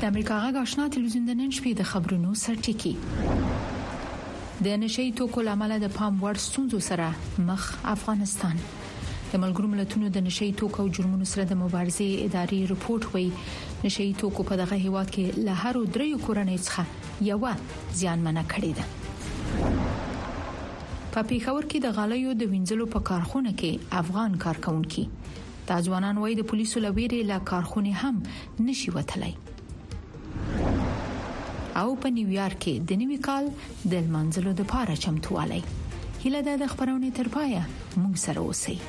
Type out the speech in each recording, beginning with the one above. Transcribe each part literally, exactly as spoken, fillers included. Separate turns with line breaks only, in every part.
د امریکا غږ آشنا ټلویزیون د نن شپې د خبرونو سرټکی. د نشئی توکو لامل د پام وړ ستونزو سره مخ افغانستان. د ملګرو ملتونو د نشئی توکو او جرمونو سره د مبارزې اداري رپورت وایي نشئی توکو په دغه هیواد کې له هر دریو کورنۍ څخه یو زیانمنه کړې ده. په پیښور کې د غالیو د وینځلو په کارخونه کې افغان کارکونکي د ځوانان وایي د پولیسو لویرې له کارخونه هم نشي وتلای. او په نیویارک کې د نوي کال د منځلو د پاره چمتووالی. هله د خبرونه تر پایه موږ سره اوسئ.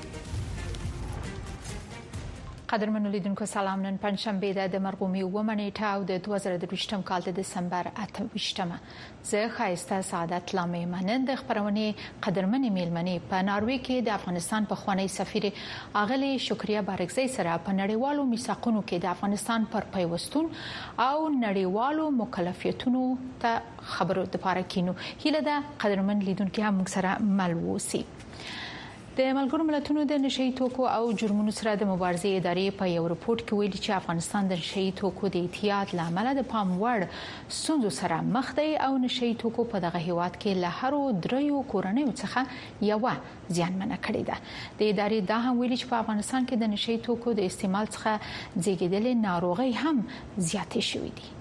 قدرمنو لیدونکو سلام. نن پنځشنبه ده د مرغومي اوومه نیټه او د دوه زره دویشتم کال د دسمبر اته ویشتمه. زه خایسته سعادت لامه منن د خبرونه قدرمنې میلمنې په ناروې کې د افغانستان په خوانی سفیر اغلی شکریا بارکزی سره په نړیوالو میثاقونو کې د افغانستان پر پیوستون او نړیوالو مکلفیتونو ته خبرو د پاره کینو. هله ده قدرمن لیدونکو هم موږ سره مل ووسی. د ملګرو ملتونو د نشئی توکو او جرمونو سره د مبارزې ادارې په یو رپورت کې ویلي چې افغانستان د نشئی توکو د احتیاط لامل د پام وړ ستونزو سره مخ دی او نشئی توکو په دغه هیواد کې له هر دریو کورنیو څخه یو زیانمنه کړې ده. د ادارې دا هم ویلي چې په افغانستان کې د نشئی توکو د استعمال څخه زیږیدلې ناروغي هم زیاتې شوې دي.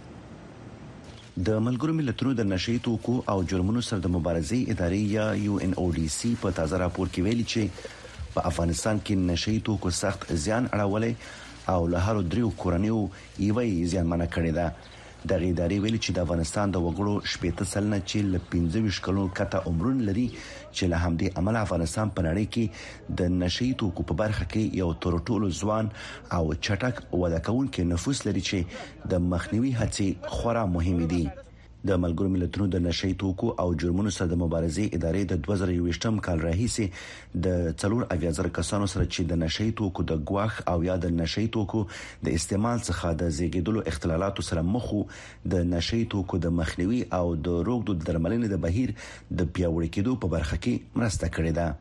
د ملګرو ملتونو د نشئی توکو او جرمونو سره د مبارزې ادارې یا یو ان او ډي سي په تازه راپور کې ویلي چې په افغانستان کې نشئی توکو سخت زیان اړولې او له هر دریو کورنیو یوې زیانمنه کړې ده. د ادارې ویلي چې د افغانستان د وګړو شپږ سلنه چې ل پنځه ویشت کلونو کته عمرونه لري چې له همدې عمل افغانستان په نړۍ کې د نشئی توکو په برخه کې یو تر ټولو ځوان او چټک وده کوونکی نفوس لري چې د مخنیوي هڅې خورا مهمه دي. د ملګرو ملتونو د نشئی توکو او جرمونو سره د مبارزې ادارې د دوه زره یوویشتم کال راهیسې د څلور اویا زره کسانو سره چې د نشئی توکو د ګواښ او یا د نشئی توکو د استعمال څخه د زیږیدلو اختلالاتو سره مخ د نشئی توکو د مخنیوي او د روغتیا درملنې د بهیر د پیاوړي کېدو په برخه کې مرسته کړې ده.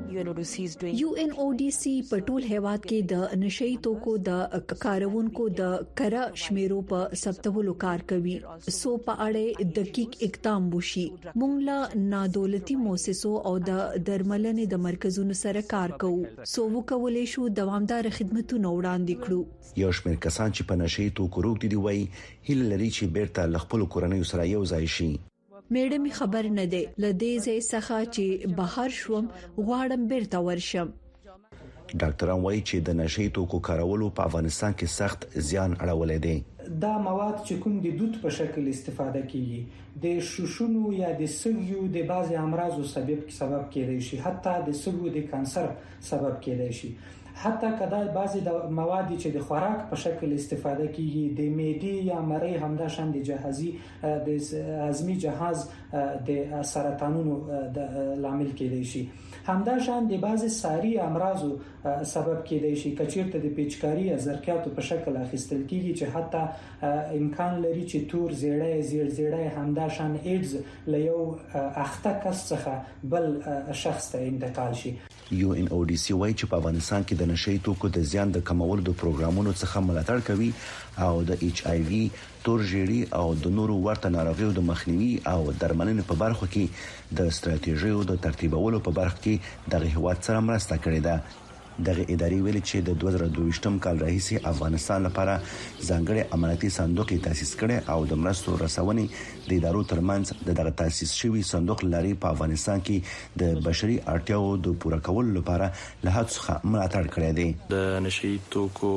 یو ان او ډي سي په ټول هیواد کې د نشئی توکو د کارونکو د کره شمیرو په ثبتولو کار کوي. سو په اړه دقیق اقدام وشي. موږ له نادولتي مؤسسو او د درملنې د مرکزونو سره کار کوو. سو وکولای شو دوامدار خدماتونه وړاندې کړو.
یو شمېر کسان چې په نشئی توکو روغ دي وایي هیله لري چې بیرته ل خپل کورنۍ سره یو ځای شي.
میډه می خبر نه ده لدې ځای څخه چې بهر شوم غواړم بیرته ورشم.
ډاکټران وایي چې د نشئی توکو کارولو په افغانستان کې سخت زیان اړولې دي.
دا مواد چې کوم د دود په شکل استفاده کیږي د شوشونو یا د سږیو د بعضي امراضو سبب سبب کېدای شي، حتی د سږیو د کانسر سبب کېدای شي. حتی کدا بعضی د مواد چې د خوراک په شکل استفاده کیږي د معدې یا مرۍ همداشان د جهازي د هضمي جهاز د سرطانونو د لامل کېدای شي. همداشان د بعضی ساري امراضو سبب کېدای شي کچیرته د پیچکاری یا زرکیاتو په شکل اخیستل کیږي چې حتی امکان لري چې تور زیړی زیړ زیړی همداشان ایډز له یو اخته کس څخه بل شخص ته انتقال شي.
یو ان او ډي سي وايي چې په افغانستان کې د نشئی توکو د زیان د کمولو د پروګرامونو څخه ملاتړ کوي او د ایچ آی وی، تور ژیړي او د نورو ورته ناروغیو د مخنیوي او درملنې په برخه کې د ستراتیژیو د ترتیبولو په برخه کې د هیواد سره مرسته کړې ده. دغه ادارې ویلي چې د دوه زره دویشتم کال راهیسې افغانستان لپاره ځانګړي امنیتي صندوق تاسیس کړي او د مرستو رسونې د ادارو ترمنځ د دغه تاسیس شوی صندوق لري په افغانستان کې د بشري اړتیاو د پوره کولو لپاره له هڅو څخه ملاتړ کړی دی.
د نشئی توکو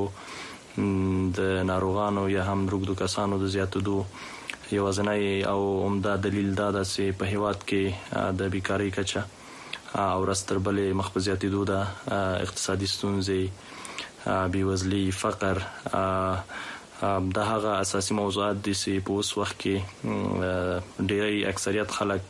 د ناروغانو یا هم روغتو کسانو د زیاتېدو یوازینی او عمده دلیل دا ده چې په هیواد کې د بیکاری کچه او رستر بلې مخبزياتي دوده اقتصادي ستونزې بیوزلي فقر دا هغه اساسي موضوعات دي چې په اوس وخت کې ډېری اکثریت خلک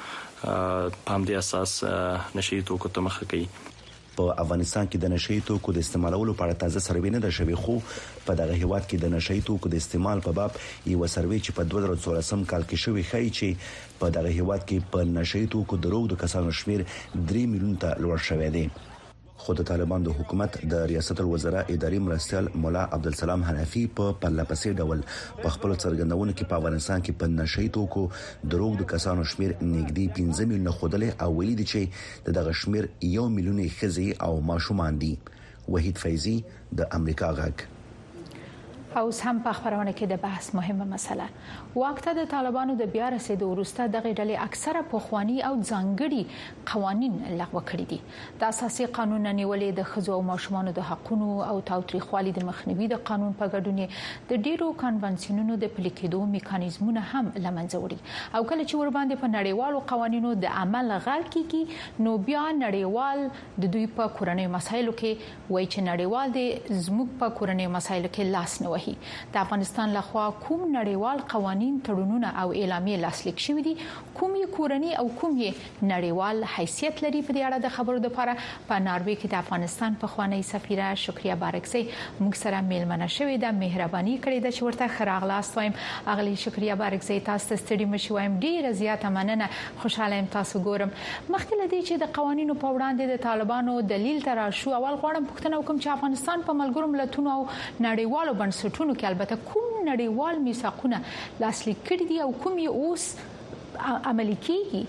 په همدې اساس نشئی توکو ته مخه کوي.
په افغانستان کې د نشئی توکو د استعمالولو په اړه تازه سروې نه ده شوې، خو په دغه هیواد کې د نشئی توکو د استعمال په باب یو سروې چې په دوه زره څوارلسم کال کې شوې ښیي چې په دغه هیواد کې په نشئی توکو د روغ د کسانو شمیر درې میلیون ته لوړ شوی دی. خو د طالبان د حکومت د ریاست الوزرا اداري مرستيال مولا عبدالسلام حنفي په پرلپسې ډول په خپل څرګندونو کې په افغانستان کې په نشئی توکو دروغ د کسانو شمیر نږدې پنځه میلیونه خودلې او ویلي دي چې دغه شمیر یو میلیون خزي او ماشومان دي. وحید فیضی د امریکا غږ.
او هم په خبرونه کې د بحث مهمه مسله وخت د طالبانو د بیا رسیدو وروسته دغه ډلې اکثره پخوانی او ځانګړي قوانين لغوه کړي دي. د اساسي قانون نیولې د خزو او ماشومانو د حقوقو او تاوتریخوالي د مخنیوي د قانون په ګډون د ډیرو کنونسیونونو د پلي کېدو میکانیزمونه هم لمنځه وړي او کله چې ور باندې په نړیوالو قوانینو د عمل غل کیږي نو بیا نړیوال د دوی په کورنۍ مسایلو کې وایي چې نړیوال د زموږ په کورنۍ مسایلو کې لاس نه د افغانستان لخوا کوم نړیوال قوانين تړونونه او اعلامیه لاسلیک شوې دي کوم یې کورنۍ او کوم یې نړیوال حیثیت لري په دې اړه د خبرو لپاره په ناروې کې د افغانستان په خوانی سفیره شکریا بارکزی موږ سره میلمنه شوې ده. مهرباني کړې ده چې ورته خراغلاست وایم. اغلی شکریا بارکزی تاسو ته ستړي مشو وایم ډیره زیاته مننه. خوشاله یم تاسو ګورم. مخکې لدی چې د قوانینو په وړاندې د طالبانو دلیل تر شو اول غواړم پوښتنه وکم چې افغانستان په ملګرو ملتونو او نړیوالو بنسټونو کې البته کوم نړیوال میثاقونه لاسلیک کړي دي او کوم یې اوس عملي کیږي؟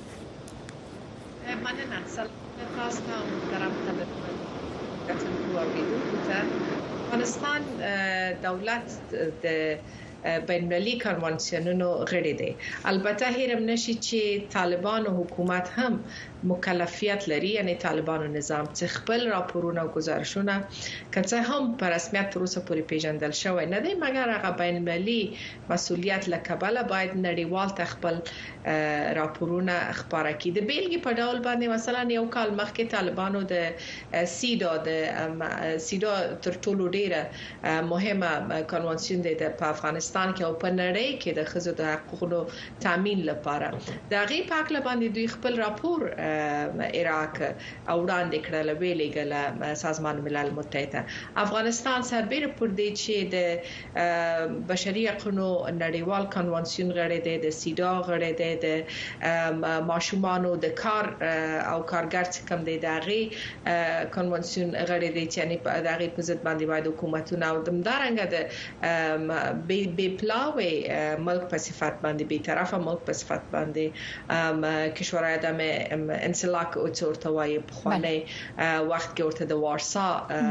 مننه. سلام تاسو ته محترم خبرونه افغانستان دولت د بین المللي کنوانسیونونو غړي دي. البته هیرم نشي چې طالبان او حکومت هم مکلفیت لري، یعنی طالبان او نظام چې خپل راپورونه او گزارشونه کڅه هم په رسمیت تر اوسه پورې پیژندل شوی نه دی، مګر هغه بین المللي مسؤلیت لکبله باید نړیوال تخپل راپورونه خبره کړي. د بیلګې په ډول باندې مثلا یو کال مخکې طالبانو د سیدا د سیدا تر ټولو ډیره مهمه کنوانسیون دی په افغانستان کې او په نړۍ کې د ښځو د حقوقو تامین لپاره د غي پاک لباندې دوی خپل راپور عراق او وړاندې کړل ویلګل سازمان ملل متحده. افغانستان سربېره پر دې چې د بشري حقوقو نړیوال کنوانسیون غړی دی، د سیدا غړی دی، د ماشومانو د کار او کارګر څخه کم دی د غي کنوانسیون غړی دی چې یعنی په دغه په ضد باندې باید حکومتونه او دمدارنګ د بی پلاوی ملک په صفات باندې بي طرفه ملک په صفات باندې کشورهای ادم انسلاک او څورتوي په خوانه وخت کې ورته د وارسا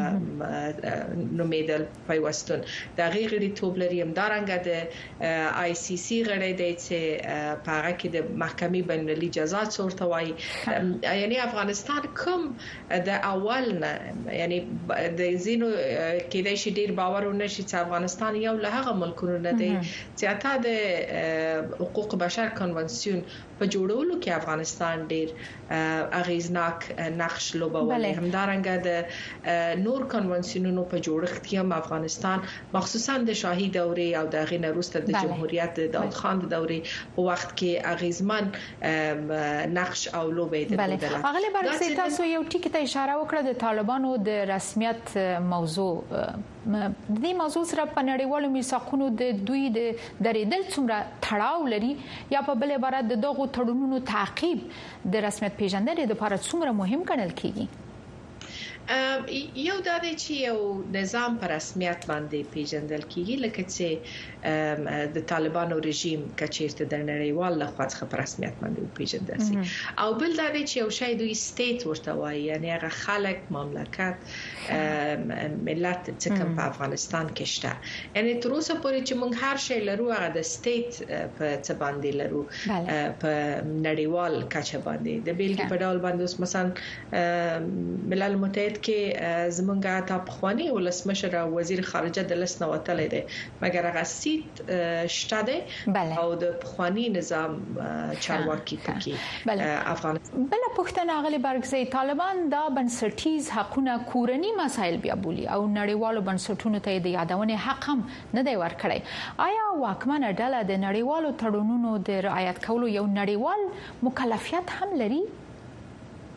نومیدل پیوستون د غیري توبلري امدارنګ د آی سی سی غړي دی چې په هغه کې د محکمې بین المللي جزا څورتوي. یعنی افغانستان کوم د اول نه یعنی د زینو کې د شي ډیر باور ونشي چې افغانستان یو له هغه ملکونو نه دی چې اته د حقوق بشر کنوانسیون په جوړولو کې افغانستان ډیر اغیزناک نقش لوبولی. همدارنګه د نور کنوانسیونونو په جوړښت کې هم افغانستان مخصوصا د شاهي دورې او د غینه وروسته د جمهوریت د داود خان د دورې په وخت کې اغیزمن نقش او لوبې درلودل.
اغلی برکزی تاسو یو ټکی ته اشاره وکړه د طالبانو د رسمیت موضوع. د دې موضوع سره په نړیوالو میثاقونو د دوی د درېدل څومره تړاو لري یا په بل عبارت د دغو تړونونو تعقیب د رسمیت پیژندنې لپاره څومره مهم ګڼل کیږي؟
یو دا دی چې یو نظام په رسمیت باندې پیژندل کیږي لکه چې د طالبانو رژیم کچیرته د نړیوال لخوا څخه په رسمیت باندې پیژندل شي، او بل دا دی چې یو شی دوی سټیټ ورته وایي، یعنی هغه خلک مملکت ملت چې کوم په افغانستان کې شته. یعنی تر اوسه پورې چې موږ هر شی لرو هغه د سټیټ په څه باندې لرو په نړیوال کچه باندې. د بیلګې په ډول باندې اوس مثلا ملل متحد کې زمونږه تا پخوانی ولسمشر او وزیر خارجه د لسنه وتلې ده، مګر هغه سیټ شته ده او د پخوانی نظام چارواکي پکې افغانستان.
بل پښتنه غلي برګزی طالبان دا بنسټیز حقونه کورنی مسایل بیا بولی او نړیوالو بنسټونو ته د یادونه حق هم نه دی ورکړی. آیا واکمنه ډله د نړیوالو تړونونو د رعایت کولو یو نړیوال مکلفیت هم لري؟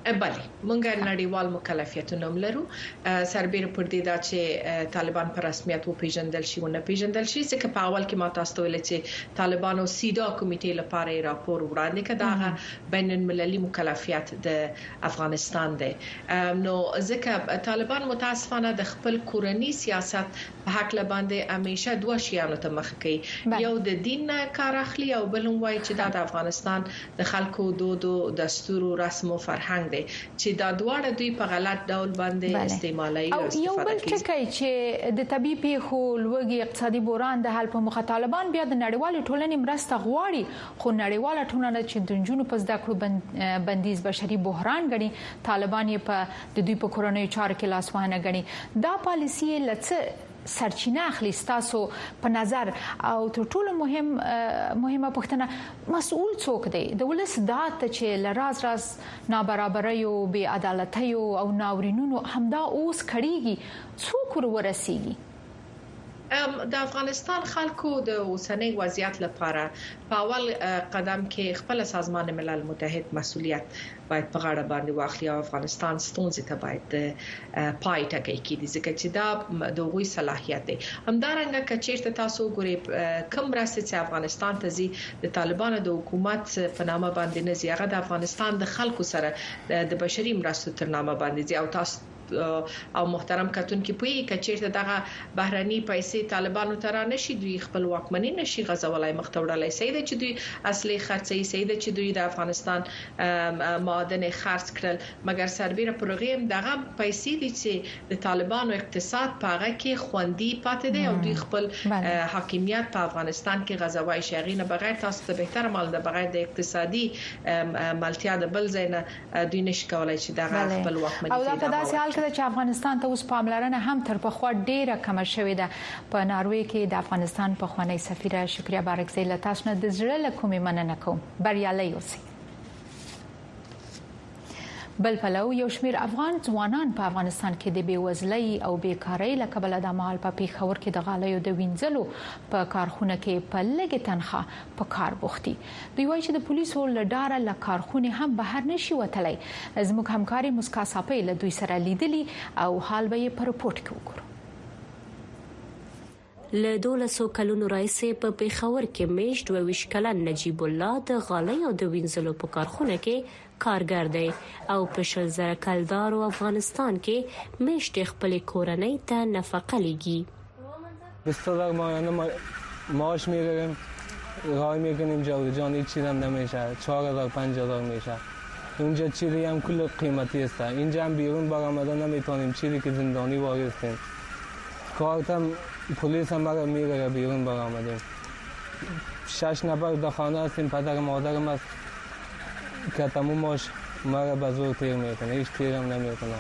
بله مونږ نړیوال مکلفیتونه لرو سربېره پر دې دا چې طالبان په رسمیت و پیژندل شي او نه پیژندل شي ځکه په اول کې ما تاسو ته ویل چې طالبانو سیدا کمیټې لپاره راپور وړاندې کړ دا بین المللي مکلفیت د افغانستان دی نو ځکه طالبان متاسفانه د خپل کورنی سیاست په حق لباندې همیشه دوه شیانو ته مخ کوي یو د دین کار اخلي او بل هم وایي چې دا د افغانستان د خلکو دود او دستور او رسم او فرهنګ چې دا دواړه دوی په غلط ډول باندې استعمالوي او
یو بل ټکی چې د طبيعي پیښو لوګي اقتصادي بحران د حل په مخه طالبان بیا د نړیوال ټولنې مرسته غواړي خو نړیوال ټولنه چې د جنونو په زده کړو بندیز بشري بحران غني طالبان یې په د دوی په کورونو چارو کې لاسوهنه غني دا پالیسی لڅ سرچینه اخلي تاسو په نظر او تر ټولو مهم مهمه پوښتنه مسؤل څوک دی د ولس دات چې لراز راز نابرابرۍ او بې عدالتۍ او ناورینونو همدا اوس کړيږي څوک ورسیږي
د افغانستان خلکو د اوسنۍ وضعیت لپاره په اول قدم کې خپل سازمان ملل متحد مسؤلیت باید په غاړه باندې واخلي او افغانستان ستونزې ته باید پای ټکی کړي ځکه چې دا د غوي صلاحیت دی همدارنګه کچېرته تاسو ګوري کوم راستي چې افغانستان ته زی د طالبانو د حکومت په نامه باندې نه زی هغه د افغانستان د خلکو سره د بشري مرستو تر نامه باندې زی او تاسو او محترم کتونکو په یی کچېرته دغه بهراني پیسې طالبانو تر نشي دوی خپل واکمنۍ نشي غزولای مختوړلای سید چې دوی اصلي خرڅي سید چې دوی د افغانستان معادن خرڅ کړل مګر سربېره پروګرام دغه پیسې دي چې د طالبانو اقتصاد په هغه کې خوندي پاتې دي او دوی خپل حاکمیت په افغانستان کې غزوای شاغینه بغیر تاسو ته به تر مال د بغیر د اقتصادي ملتیا د بل زینه دوی نشي کولای چې دغه خپل واکمنۍ
کله چې افغانستان ته اوس پاملرنه هم تر پخوا ډیره کم شوې ده په ناروې کې د افغانستان په خوانی سفیره شکریا بارکزی له تاسو نه د زړه له کومې مننه کوم بریالي اوسئ بل پلو یو شمیر افغان ځوانان په افغانستان کې د بیوزلۍ او بیکارۍ له کبله د مال په پیښور کې د غالیو د وینځلو په کارخونه کې په لږه تنخواه په کار بوختي دوی وایي چې د پولیسو لډاره له کارخونه هم بهر نشي وتلی زموږ همکاري مسکا صاحب له دوی سره لیدلی او حال به یې په رپورت کې وګورو
له دولسو کلونو راځي په پیښور کې میشت دوه ویشت کلن نجیب الله د غالیو د وینځلو په کارخونه کې کارګر دی او په شل زره کلدار او افغانستان کې میشت خپل کورنۍ ته نفقه لګي
بیست هزار ماهانه معاش میگیریم راه میکنیم جاده جان هیچ چیزی هم نمیشه چهار هزار پنج هزار میشه اونجا چیزی هم کل قیمتی است اینجا هم بیرون برآمده نمیتونیم چیزی که زندانی واقعیم کارت هم پلیس هم مرا میگیره بیرون برآمدیم شش نفر در خانه هستیم پدر مادرم است که تمومش مرا به زور تیر میکنه هیچ تیرم نمیکنه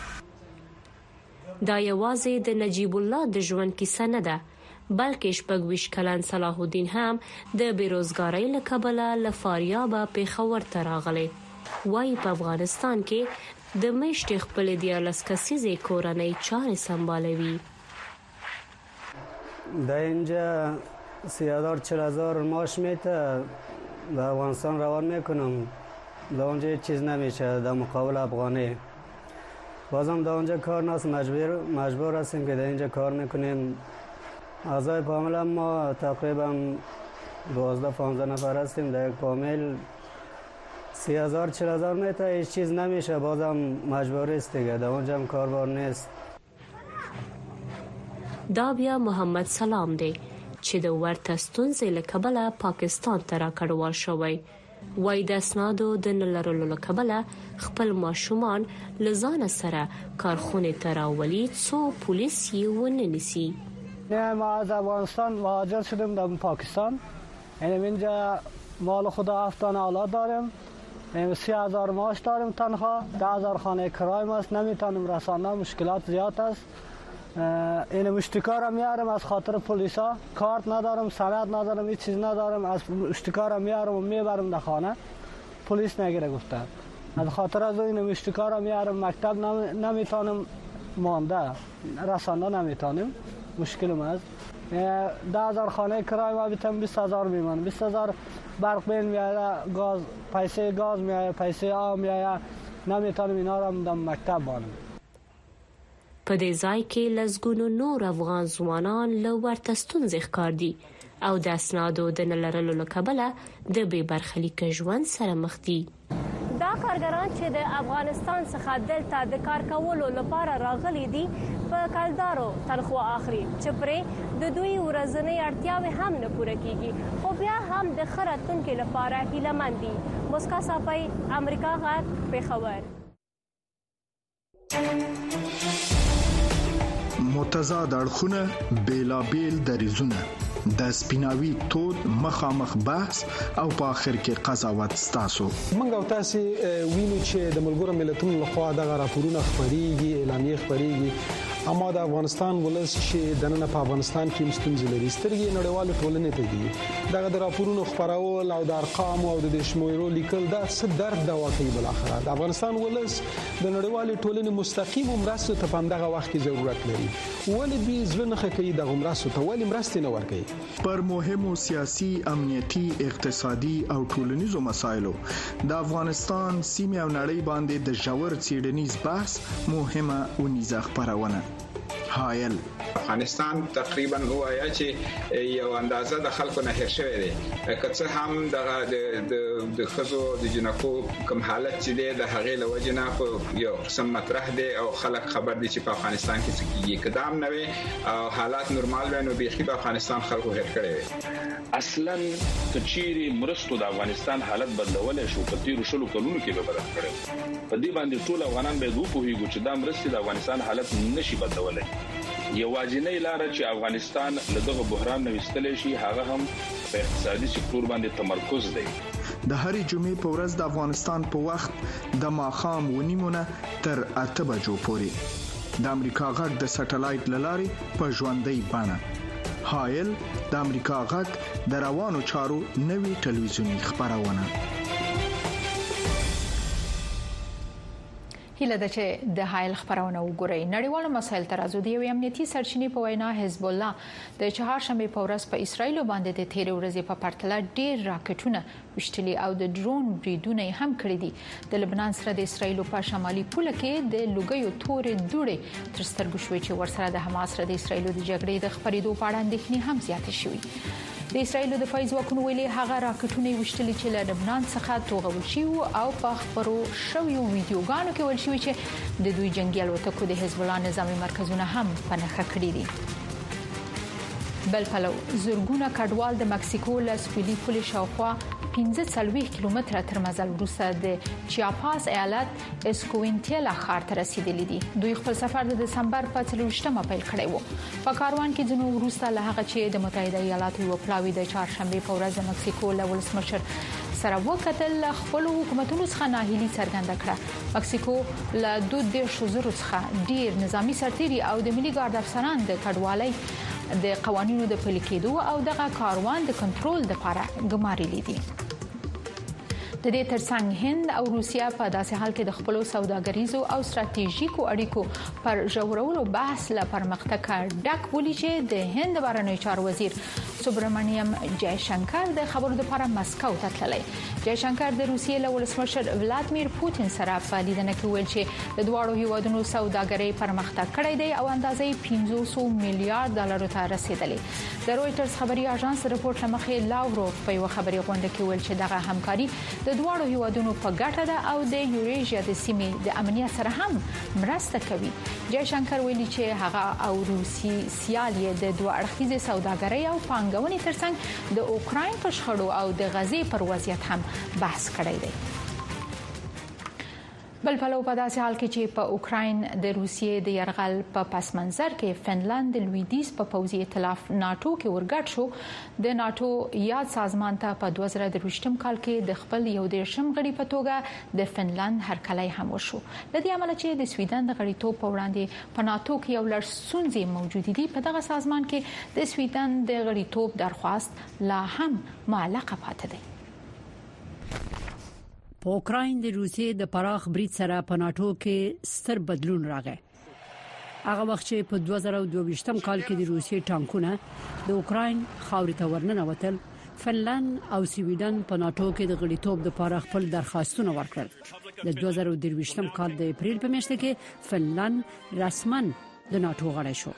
دا یوازې د نجیب الله د ژوند کیسه نه ده بلکې شپږ ویشت کلن صلاح الدین هم د بیروزګارۍ له کبله له فاریابه پیښور ته راغلی وایي په افغانستان کې د میشت خپل دیارلس کسیزې کورنۍ چارې سمبالوي
در اینجا سی هزار چل هزار معاش میته در افغانستان روان میکنم در اونجا هیچ چیز نمیشه در مقابل افغانی بازم در اونجا کار نست مجبور مجبور هستیم که در اینجا کار میکنیم اعضای فامیل ما تقریبا دوازده پانزده نفر هستیم در یک فامیل سی هزار چل هزار میته هیچ چیز نمیشه بازم مجبوری است دیگه در اونجا هم کاربار نیست
دا بیا محمد سلام دی چې د ورته ستونزې له کبله پاکستان ته راکړول شوی وای د اسنادو د نلرلو له کبله خپل ماشومان لزان سره کارخونه ته راولي څو پولیس یې ونه نیسي
نه ما از افغانستان مهاجر شدم در پاکستان یعنی اینجا مال خدا هفتانه اولاد داریم سی هزار معاش داریم تنخواه ده هزار خانه کرایم است نمیتونیم رسانه مشکلات زیاد است این مشتکار میارم از خاطر پلیسا کارت ندارم سند ندارم هیچ چیز ندارم از مشتکار میارم و میبرم در خانه پلیس نگیره گفته از خاطر از این مشتکار میارم مکتب نمیتونم مانده رسانه نمیتونیم مشکلم است ده هزار خانه کرای ما بیتم بیست هزار میمان بیست هزار برق بین میاره گاز پیسه گاز میاره پیسه آب میاره نمیتونم اینا را در مکتب بانم.
په دې ځای کې لږګونو نور افغان ځوانان له ورته ستونزې ښکار دي او د اسنادو د نه لرلو له کبله د بې برخلیکه ژوند سره مخ دي.
دا کارګران چې د افغانستان څخه دلته د کار کولو لپاره راغلي دي په کلدارو تنخواه اخلي چې پرې د دوی ورځنی اړتیاوې هم نه پوره کیږي، خو بیا هم د ښه راتلونکي لپاره هیلهمند دي. مسکا صافی، امریکا غږ، پېښور.
متضاد اړخونه، بیلابیل دریزونه، د سپیناوي تود مخامخ بحث او په اخر کې قضاوت ستاسو.
موږ او تاسو وینو چې د ملګرو ملتونو لخوا دغه راپورونه خبريږي، اعلامیه خبريږي، اما د افغانستان ولس چې د نن په افغانستان کې مستنځ لري سترګې نړیوال ټولنې ته دي. دغه د راپورونو خبرول او د ارقام او د شمېرو لیکل دا څه درد دا واقعي بل اخره د افغانستان ولس د نړیوال ټولنې مستقیم مرستو ته په دغه وخت کې ضرورت لري. ولې دوی ځل نه کوي دغه مرستو ته ولې مرستې نه ورکوي؟
پر مهمو سیاسي، امنیتي، اقتصادي او ټولنیزو مسایلو د افغانستان سیمه او نړۍ باندې د ژور څېړنیز بحث مهمه ونیزه خبرونه. حایل
افغانستان تقریبا هوایا چې یو اندازه د خلکو نه هیر شوی دی، که څه هم د د خزو د جنکو کوم حالت چې دی د هغې له وجې نه یو قسم مطرح دی او خلک خبر دي چې په افغانستان کې څه کېږي. که دا هم نه وي او حالات نورمال وي نو بیخي په افغانستان خلکو هیر کړی وي.
اصلا کچيري مرستو د افغانستان حالت بدلولای شو په تیرو شلو کلونو کې به بدل کړي. په دې باندې ټول افغانان به دوی پوهیږي چې دا مرستې د افغانستان حالت نشي بدلولای. یو واجنې لار چې افغانستان له دغه بحران نه وستلی شي هغه هم په اقتصادي سکتور باندې تمرکز دی.
د هرې جمعې په ورځ د افغانستان په وخت د ماښام ونیمونه تر اته بجو پورې د امریکا غږ د سټلایټ لارې په ژوندۍ بڼه. حایل د امریکا غږ د روانو چارو نوي ټلویزیونی خبرونه.
هیله ده چې د حایل خبرونه وګورئ. نړیوالو مسایل ترازو دی یو امنیتي سرچینې په وینا حزب الله د چهارشنبه په ورځ په اسرایل باندې د تیر ورځې په پرتله ډیر راکټونه وشتلي او د ډرون بریدونه هم کړی دي. د لبنان سره د اسرایل په شمالي پوله کې د لوګیو تورې دوړې تر سترګو شوې چې ورسره د حماس سره د اسرایل د جګړې د خبرېدو په اړه اندېښنې هم زیاتې شوې. د اسرایل د دفاعي ځواکونو ویلي هغه راکټونه وشتلي چې له لبنان څخه توغول شوي او په خبرو شویو ویډیوګانو کې ویل شوی چې د دوی جنگي الوتکو د حزب الله نظامي مرکزونه هم په نښه کړي دي. بل پلو زرګونه کډوال د مکسیکو له سویلي پولې شاوخوا پنځه څلوېښت کیلومتره تر مزل وروسته د چیاپاس ایالت اسکوینټیلا ښار ته رسیدلي دي. دوی خپل سفر د دسمبر په څلوېښتمه پیل کړی و. په کاروان کې ځینو وروسته له هغه چې د متحده ایالاتو یو پلاوی د چهارشنبه په ورځ د مکسیکو له ولسمشر سره وکتل خپل حکومتونو څخه ناهیلي څرګنده کړه. مکسیکو له دوه دیرش زرو څخه ډیر نظامی سرتیري او د ملي ګارد افسران د کډوالۍ د قوانینو د پلي کېدو او دغه کاروان د کنټرول لپاره ګمارلي دي. د دې ترڅنګ هند او روسیا په داسې حال کې د خپل سوداګریزو او ستراتیژیکو اړیکو پر ژورولو بحث لا پرمختګ ډک بولی چې د هند بهرنی چارو وزیر سوبرمانیم جای شنکر د خبرو لپاره مسکو ته تللی. جای شنکر د روسیې له ولسمشر ولادمیر پوتین سره په لیدنه کې ویل چې د دواړو هیوادونو سوداګري پرمختګ کړی دی او اندازې پنځوس میلیارډ ډالر ته رسیدلی. د رويټرز خبري اژانس رپورټ لمخې لاوروف په یو خبري غونډه کې ویل چې دغه همکاري د دواړو هیوادونو په ګټه ده او د یوریشیا د سیمې د امنیت سره هم مرسته کوي. جای شنکر ویلي چې هغه او روسي سیال یې د دوه اړخیزې سوداګرۍ او پانګونې ترڅنګ د اوکراین په شخړو او د غزې پر وضعیت هم بحث کړی دی. بل پلو په داسې حال کې چې په اوکراین د روسیې د يرغل په پس منظر کې فنلند د لویدیز په پوځي ائتلاف ناتو کې ورګډ شو. د ناتو یاد سازمان ته په دوه زره درویشتم کال کې د خپل یو دیرشم غړي په توګه د فنلند هرکلی هم وشو. د دې عمل چې د سویډن د غړیتوب په وړاندې په ناتو کې یو لړ ستونزې موجود دي. په دغه سازمان کې د سویډن د غړیتوب درخواست لا هم معلقه پاتې ده.
په اوکراین د روسیې د پراخ برید سره په ناتو کې ستر بدلون راغی. هغه وخت چې په دوه زره دوهویشتم کال کې د روسیې ټانکونه د اوکراین خاورې ته ورننوتل، فنلند او سویډن په ناتو کې د غړیتوب لپاره خپل درخواستونه ورکړل. د دوه زره درویشتم کال د اپریل په میاشت کې فنلند رسما د ناتو غړی شو.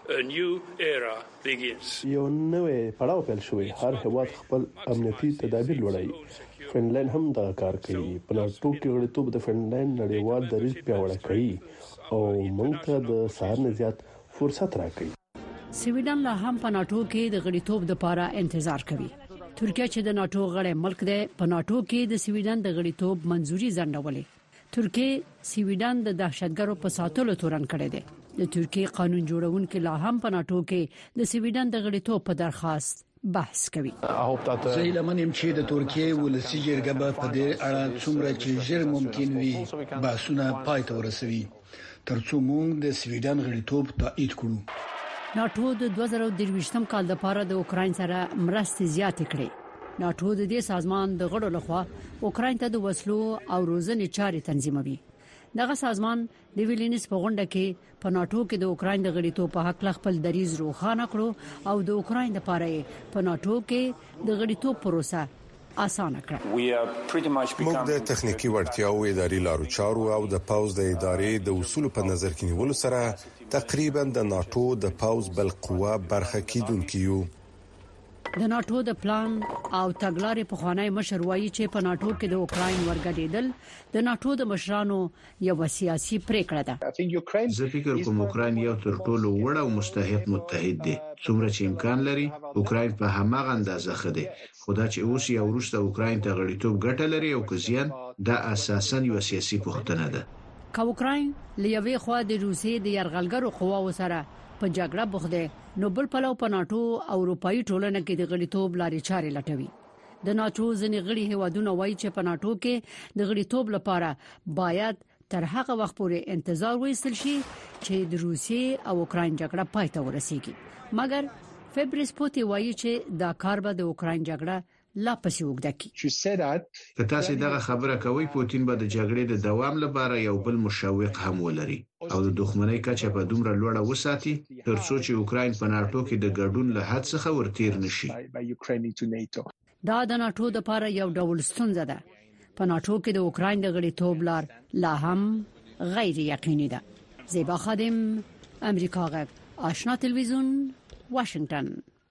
یو نوې پړاو پیل شوی، هر هیواد خپل امنیتي تدابیر لوړوي. فنلند هم دا کار کوي. په ناتو کې غړیتوب د فنلند نړیوال دریځ پیاوړی کوي او موږ ته د سهار نه زیات فرصت راکوي.
سویډن لا هم په ناتو کې د غړیتوب لپاره انتظار کوي. ترکیه چې د ناتو غړی ملک دی په ناتو کې د سویډن د غړیتوب منځوري ځنډولې. ترکیه سویډن د دهشتګرو په ساتلو تورن کړی دی. د ترکیه قانون جوړونکو لا هم په ناتو کې د سویډن د غړیتوب په درخواست بحث کوي.
زه لمنم چې د ترکیه ولسی جرګه به په دې اړه څومره چې ژر ممکن وي بحثونه پای ته ورسوي ترڅو موږ د سویډن غړیتوب تایید کړو.
ناتو د دوه زره درویشتم کال لپاره د اوکرين سره مرستې زیاتې کړې. ناتو د دې سازمان د غړو لخوا اوکرين ته د وسلو او روزنې چارې تنظیموي. دغه سازمان د ویلینس په غونډه کې په ناتو کې د اوکرين د غړیتوب په حق خپل دریځ روښانه کړو او د اوکرين لپاره په ناتو کې د غړیتوب پروسه اسانه کړه.
موږ د تخنیکی وړتیاو اداري لارو چارو او د پاوز د ادارې د اصول په نظر کې نیولو سره تقریبا د ناتو د پاوز بل قوه برخه کیدونکو یو.
د ناتو د پلان او تګلارې په خوانی مشر وایي چې په ناتو کې د اوکرين ورګډېدل د ناتو د مشرانو یو سیاسي پریکړه ده.
زه فکر کوم اوکرين یو تر ټولو وړ او مستحق متحد دی. څومره چې امکان لري اوکرين په هماغه اندازه خدي. خدا چې اوس یو وروسته اوکرين ته غړیتوب ګټه لري او کزيان د اساساً یو سیاسي پوښتنه ده.
که اوکرين لیوي خو د روسي د يرغلګرو قواو سره په جګړه بوخته نو بل پلو په ناتو او اروپאי ټولنه کې د غړیتوب لارې چارې لټوي. د ناتو ځینې غړي هیوادونه وایي چې په ناتو کې د غړیتوب لپاره باید تر هغه وخت پورې انتظار وایستل شي چې د روسي او اوکرين جګړه پای ته ورسیږي. مګر فبریس پوتی وایي چې دا کار به د اوکرين جګړه لا پسې وګدکي.
که تاسو دغه خبره کوي پوتین به د جګړې د دوام لپاره یو بل مشوق هم ولري او د دښمنۍ کچه په دومره لوړه وساتي ترڅو چې اوکرين په ناتو کې د ګډون له حد څخه ورتیر نشي.
دا د ناتو د لپاره یو ډول ستونزه ده. په ناتو کې د اوکرين د غړیتوب لار لا هم غیر یقیني ده. زیبا خادم، امریکا غږ، آشنا تلویزیون، واشنگټن.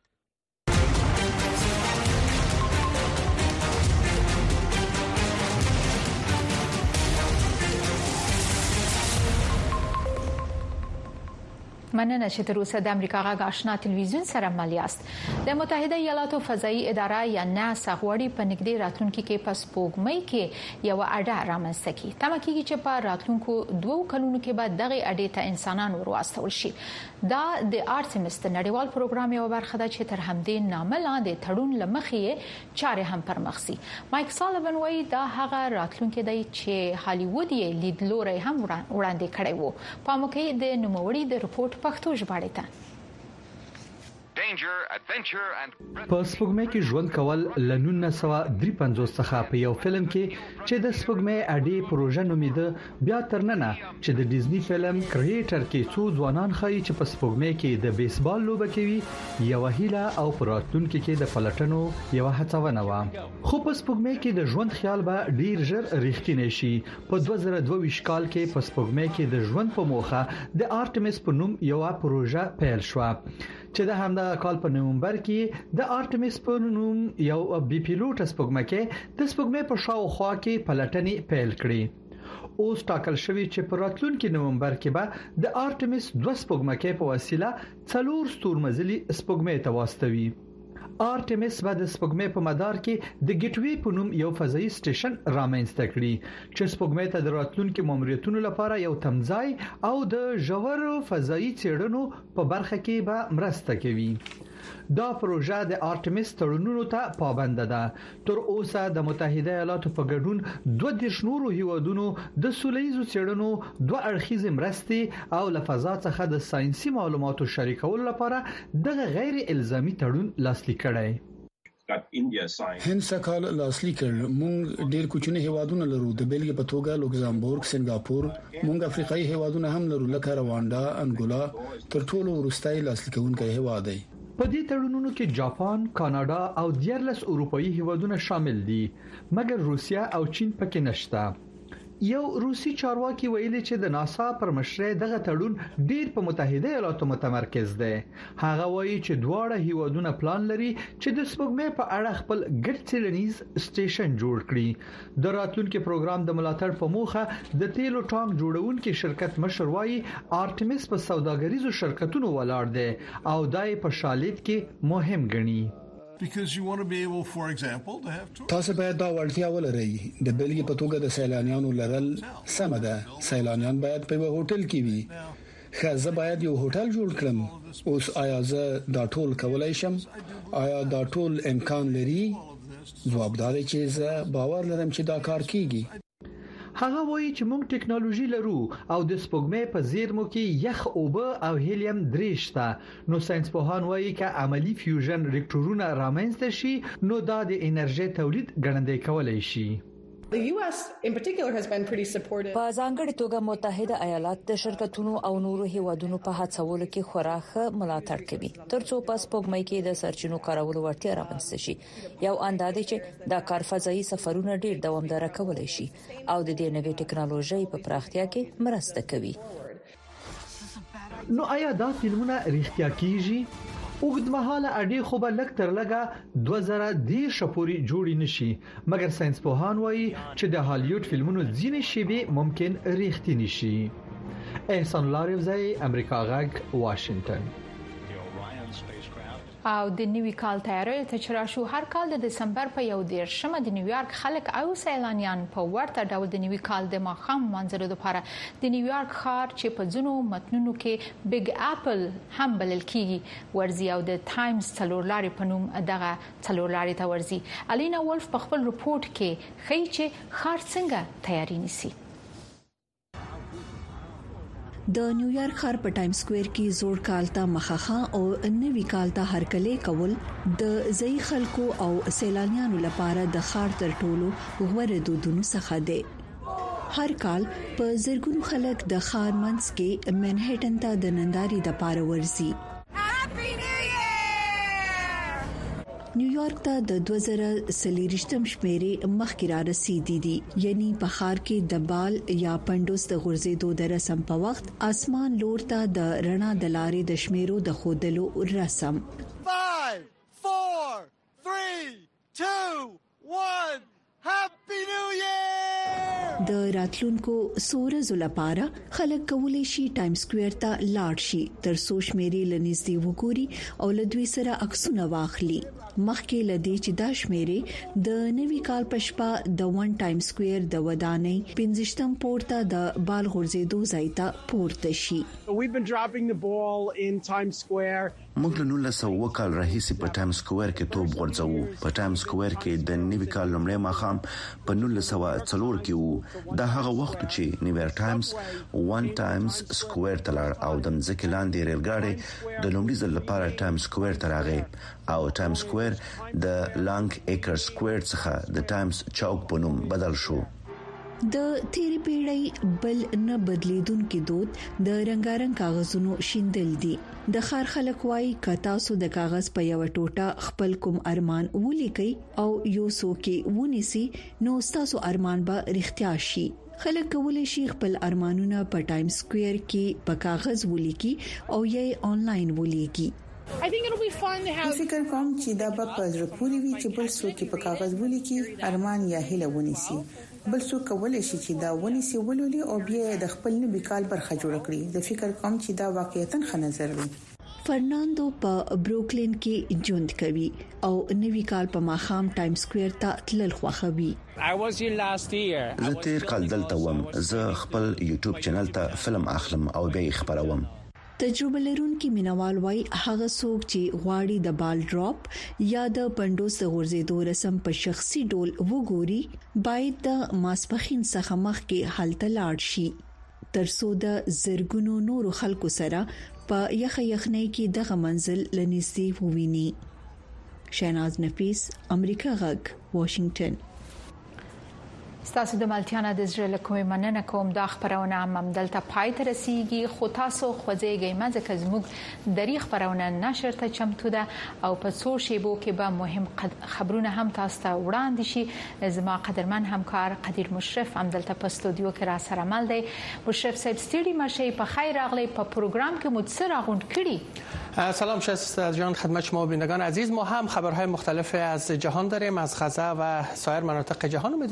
مننه چې تر اوسه د امریکا غږ آشنا تلویزیون سره مل یاست. د متحده ایالاتو فضائي اداره یا ناسا غوړي په نږدې راتلونکي کې پس پوګمۍ کې یو اډه رامنځته کی. تمه کیږي چې په راتلونکو دوو کلونو کې به دغه اډې ته انسانان ورواستول شي. دا د آرټمیس د نړیوال پروګرام یو برخه ده چې تر همدې نامه لاندې تړون لمخې چارې هم پرمخسي. مایک سالیوان وایي دا هغه راتلونکي دی چې هالیوود یې لیدلوري هم وړاندې کړی وو. په موقع د نوموړي د رپورت پښتو ژباړه ته
په سپوږمۍ کې ژوند کول ل نولس سوه درې پنځوس څخه په یو فلم کې چې د سپوږمۍ اډې پروژه نومیده بیا ترننه چې د ډیزنی فلم کریټر کې څو ځوانان خایي چې په سپوږمۍ کې د بیسبال لوبه کوي یو هیله او پراتونکو کې د پلټنو یو هڅونه و. خو په سپوږمۍ کې د ژوند خیال به ډیر ژر رښتینی شي. په دوه زره دوه ویشت کال کې په سپوږمۍ کې د ژوند په موخه د آرټمیس په نوم یو پروژه پیل شو چې د همدا کال په نومبر کې د آرټمیس په نوم یو بي پیلوټ سپوږمکۍ د سپوږمۍ په شاوخوا کې پلټنې پیل کړې. اوس ټاکل شوی چې په راتلونکي نومبر کې به د آرټمیس دوه سپوږمکۍ په وسیله څلور ستورمزلي سپوږمۍ ته واستوي. آرټمیس به د سپوږمۍ په مدار کې د ګټوي په نوم یو فضائي سټیشن رامنځته کړي چې سپوږمۍ ته د راتلونکو ماموریتونو لپاره یو تمځای او د ژور فضائي څېړنو په برخه کې به مرسته کوي. دا پروژه د آرټمیس تړونونو ته پابند ده. تر اوسه د متحده ایالاتو په ګډون دوه دیرش نورو هیوادونو د سولهییزو څېړنو دوه اړخیزې مرستې او له فضا څخه د ساينسي معلوماتو شریکولو لپاره دغه غیر الزامي تړون لاسلیک کړی.
هند سکهال لاسلیک کړ. مونږ ډیر کوچني هیوادونه لرو د بیلګې په توګه لوکزامبورګ، سنگاپور. مونږ افریقایي هیوادونه هم لرو لکه رواندا، انګولا تر ټولو وروستۍ لاسلیکونکي هیواد دی.
په دې تړونونو کې جاپان، کاناډا او دیارلس اروپאי هیوادونه شامل دي مګر روسیا او چین پکې نشته. یو روسي چارواکي ویلي چې د ناسا پر مشرۍ دغه تړون ډیر په متحده ایالاتو متمرکز دی. هغه وایي چې دواړه هیوادونه پلان لري چې د سپوږمۍ په اړه خپل ګډ څېړنیز سټیشن جوړ کړي. د راتلونکي پروګرام د ملاتړ په موخه د تیلو ټانک جوړونکي شرکت مشر وایي آرټمیس په سوداګریزو شرکتونو ولاړ دی او دای په شالید کې مهم ګڼي.
تاسو باید دا وړتیا ولرئ. د بلګي په توګه د سیلانیانو لرل سم ده. سیلانیان باید په هوټل کې وي. خزه باید یو هوټل جوړ کړم. اوس آیا زه دا ټول کولای شم؟ آیا دا ټول امکان لري؟ جواب دا دی چې زه باور لرم چې دا کار کیږي.
هغه وایي چې موږ ټیکنالوژي لرو او د سپوږمۍ په زیرمو کې یخ اوبه او هیلیم درې شته. نو ساينس پوهان وایي چې عملی فیوژن ریکټورونه رامنځته شي نو دا د انرژي تولید ګړندی کولای شي.
The U S in particular has been pretty supportive.
په ځانګړي توګه متحده ایالات د شرکتونو او نورو هیوادونو په هڅولو کې خورا ملاتړ کوي ترڅو په سپوږمۍ کې د سرچینو کارولو ورتیا رامنځته شي. یو اندازې چې دا کار فضایي سفرونه ډیر دوامدار کولای شي او د دې نوې ټکنالوژي په پراختیا کې مرسته کوي.
نو آیا دا فلمونه رښتیا کیږي؟ اوږدمهاله اډې خو به لک تر لګه دوه زره دېرش پورې جوړی نشي، مګر ساينس پوهان وایي چې د هالیوډ فلمونو ځینې شیبې ممکن رښتینی شي. احسان الله رفزی، امریکا غږ، واشنگټن.
او د نیوي کال تیاری ته چې راشو هر کال د دسمبر په یو دیرشمه د نیویارک خلک او سیلانیان په ورته ډول د نیوي کال د ماښام منظرو لپاره د نیویارک ښار چې په ځینو متنونو کې بیگ اپل هم بلل کیږي ورزي او د ټایمز څلورلارې په نوم دغه څلورلارې ته ورزي. الینا ولف په خپل رپورت کې ښیي چې ښار څنګه تیاری نیسي.
د نیویارک ښار په ټایم سکوير کې زوړ کال ته مخخه او نوي کال ته هرکلی کول د ځای خلکو او سیلانیانو لپاره د ښار تر ټولو غوره دودونو څخه دی. هر کال په زرګونو خلک د ښار منځ کې منهټن ته د نندارې د پاره ورځي. نیویارک ته د دوه زره څلورم شمیرې مخکې را رسیدي دي، یعنی په ښار کې د بال یا پندوس د غورځېدو د رسم په وخت اسمان لور ته د رڼا د لارې د شمیرو د خودلو رسم.
five four three two one Happy New Year!
د راتلونکو سورزو لپاره خلک کولی شي ټایم سکوير ته لاړ شي تر څو شمیرې لنیزدې وګوري او له دوی سره عکسونه واخلي. مخکې لدی چې دا شمیرې د نوي کال په شپه د ون ټایم سکوير د ودانۍ پنځشتم پورته د بال غورځېدو ځای ته پورته شي.
We've been dropping the ball in Times Square.
موږ له نولس سوه کال راهیسې په ټایم سکوير کې توپ غورځوو. په ټایم سکوير کې د نوي کال لومړی ماښام په نولس سوه څلور کې وو. دا هغه وخت چې نیویارک ټایمز ون ټایمز سکوير ته لاړ او د ځکه لاندې ریلګاډي د لومړي ځل لپاره ټایم سکوير ته راغی او ټایم سکوير د لانګ ایکر سکوير څخه د ټایمز چوک په نوم بدل شو.
د تیری پیړۍ بل نه بدلیدونکو دود د رنگارنګ کاغذونو شیندل دي. د خار خلک وايي کتا سو د کاغذ په یو ټوټه خپل کوم ارمان ولیکي او یو سو کې ونیسي نو تاسو ارمان به رښتیا شي. خلک کولای شي خپل ارمانونه په ټایم سکوير کې په کاغذ ولیکي او یې آنلاین ولیکي.
I think it'll be fun to have
فکر کوم چې دا به په زړه پورې وي چې بل څوک په کاغذ ولیکي ارمان یا هیله ونیسي. بل څوک کولای شي چې دا ونیسي ولولي او بیا د خپل نوي کال برخه جوړ کړي. د فکر کوم چې دا واقعیتاً ښه نظر وي.
فرناندو په بروکلین کې ژوند کوي او نوي کال په ماښام ټایم سکوير ته تلل خوښوي.
زه تیر کال دلته وم. زه خپل یوټیوب چینل ته فلم اخلم او بیا خبروم.
تجربه لرونکي مینوال وايي هغه څوک چې غواړي د بال ډراپ یا د پندوس غورځېدو رسم په شخصي ډول وګوري باید د ماسپخین څخه مخکې حالت لاړ شي ترڅو د زرګونو نورو خلکو سره په یخ یخنۍ کې دغه منزل لنیسي وویني. شیناز نفیس، امریکا غږ، واشنگټن.
ستاسو د ملتیا د زړه کومې مننه کوم دا خبرونه هم دلته پای ته رسیدي خو تاسو خوځېږئ مزه که زموږ دری خبرونه نشر ته چمتو ده او په څو شیبو کې به مهم خبرونه هم تاسو ته وړاندې شي. زما قدرمن همکار قدیر مشرف هم دلته په استودیو کې را سره مل دی. مشرف صاحب ستړي مشي په خیر راغلی په پروګرام کې مو څه راغونډ کړي؟
سلام شهسته جان خدمت شما بینندگان عزیز. ما هم خبرهای مختلف از جهان داریم از غزه و سایر مناطق جهان.